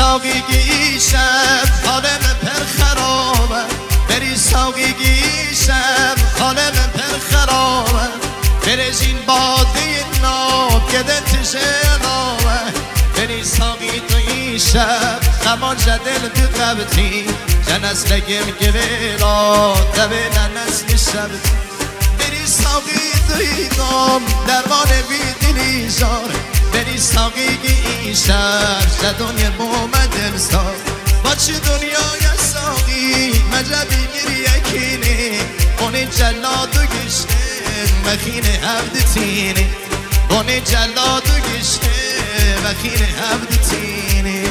ساقی گیشم حالم پر خرابه بری ساقی گیشم حالم پر خرابه برشین باده ناب گده تشنابه بری ساقی توی شب خمان جدل تو قبطی جنس لگم گویلا دبه ننسل شبطی بری ساقی توی نام درمان بیدلی جاره بری ساقی گیشم شدونی مومد ساق با چه دنیای ساقی مجبی گریه کینه اونی جلاد و گشته مخین هفدتینه اونی جلاد و گشته مخین هفدتینه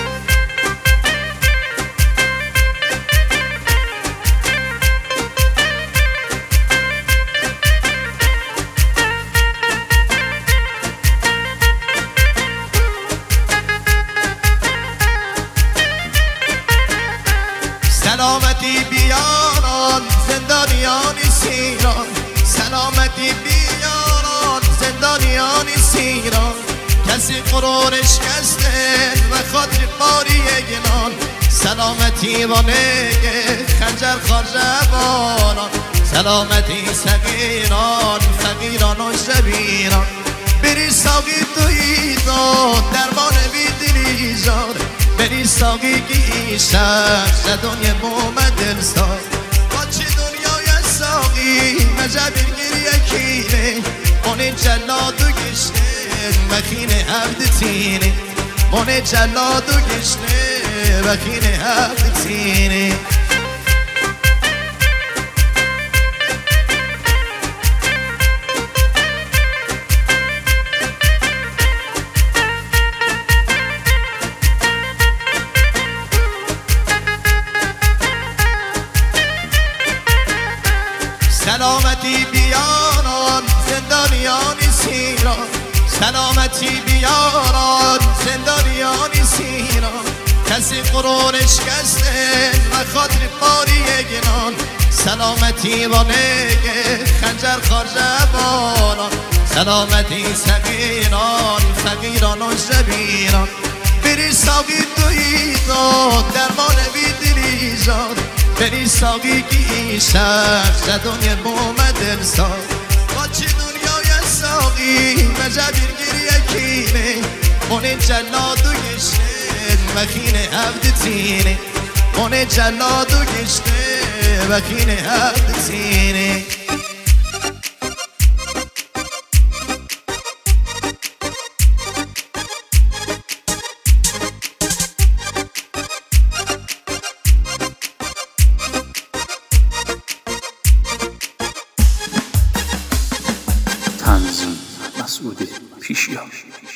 سلامتی بیاران زندانیانی سیران سلامتی بیاران زندانیانی سیران کسی قرارش شکسته و خاطر باری گنان سلامتی وانگه خنجر خارجبانان سلامتی صغیران فقیران و شبیران بری ساقی توی داد درمان بیدلی جاره بری ساقی گیشم شدونی مومد ساق با چه دنیای ساقی مجبر گریه کینه اونی جلاد و گشته مخین هفدتینه اونی جلاد و گشته مخین هفدتینه سلامتی بیاران زندانیانی سیران سلامتی بیاران زندانیانی سیران کسی قرارش شکسته و خاطر باری گنان سلامتی وانگه خنجر خارجبانان سلامتی صغیران فقیران و شبیران بری ساقی توی داد درمان بیدلی جاره بری ساقی گیشم شدونی مومد ساق با چه دنیای ساقی مجبر گریه کینه اونی جلاد و گشته مخین هفدتینه اونی جلاد و گشته مخین هفدتینه تنظیم مسعود پیشیان.